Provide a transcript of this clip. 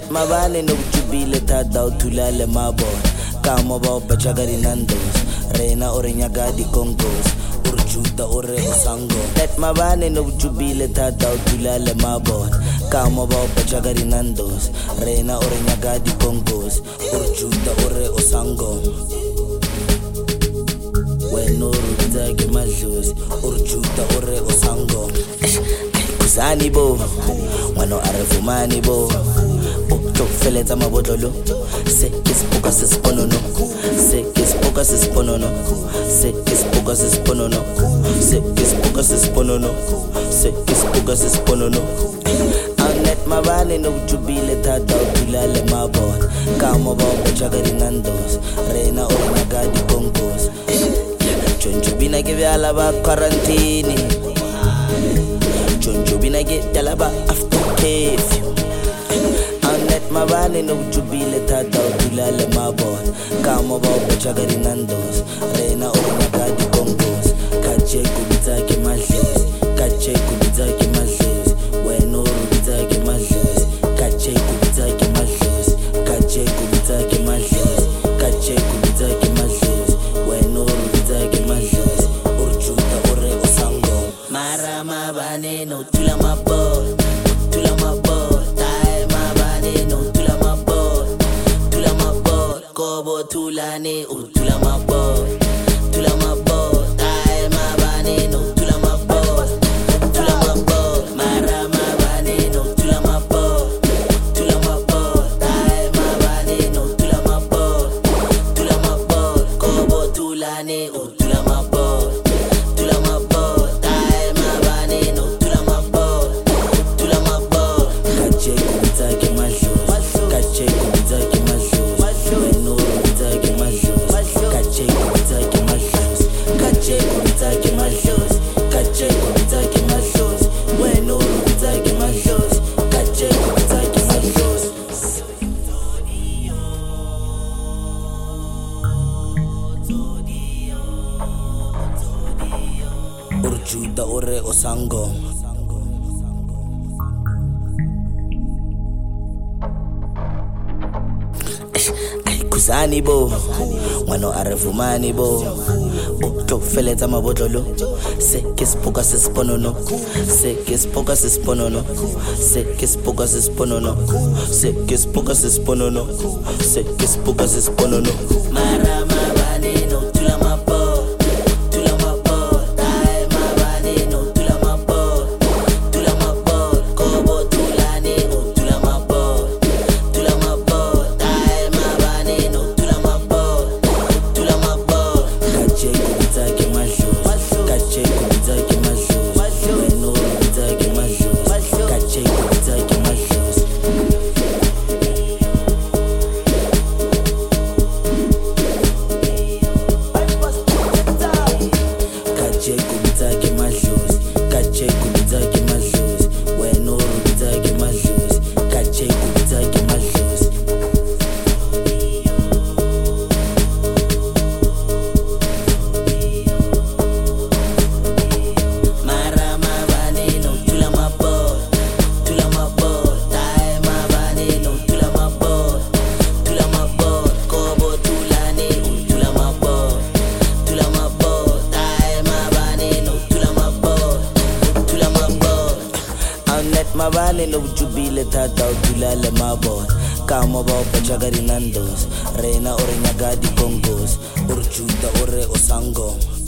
mabane no jubile tata uthulale mabona kamo ba bachagari nandos reina orenyaka di kongos urjuta ore usango let mabane no jubile tata uthulale mabona kamo ba bachagari nandos reina orenyaka di kongos urjuta ore usango weno rubita ke madlozi urjuta ore usango kuzani bo wano arefumani bo feletsa mabodlolo se ke spoka se sponono se ke spoka se sponono se ke spoka se sponono se ke spoka se sponono se ke spoka se sponono anet mabane no jubile tata uthulale mabona kamo ba bachagari nandos reina orenyaka di kongos chonjubina ke byala ba quarantine chonjubina ke byala ba after curfew mabane no jubile tata uthulale mabona kamo ba bachagari nandos reina orenyaka di kongos kache kubita ke madlozi kache kubita ke madlozi weno rubita ke madlozi kache kubita ke madlozi kache kubita ke madlozi kache kubita ke madlozi weno rubita ke madlozi urjuta ore usango mara mabane no thula mabona thula mabona tulane utula mabo ay mabane no tula mabo mara mabane no tula mabo ay mabane no tula mabo kobo tulane utula mabo ay mabane no tula mabo kache kubita ke madlozi kache kubita ke madlozi weno urjuta ore osango kuzani bo wano arefumani bo feletsa mabodlolo se ke spoka se sponono se ke spoka se sponono se ke spoka se sponono se ke spoka se sponono se ke spoka se sponono mara mabane no tula mabo ay mabane no tula mabo kobo tulane utula mabo ay mabane no tula mabo kache kubita ke madlozi kache kubita ke madlozi weno rubita ke madlozi kache kubita ke madlozi kache kubita ke madlozi kache kubita ke madlozi weno rubita ke madlozi kache kubita ke madlozi mara mabane no tula mabo ay mabane no tula mabo kobo tulane utula mabo ay mabane no tula mabo anet mabane no jubile tata uthulale mabona kamo ba bachagari nandos reina orenyaka di kongos urjuta ore osango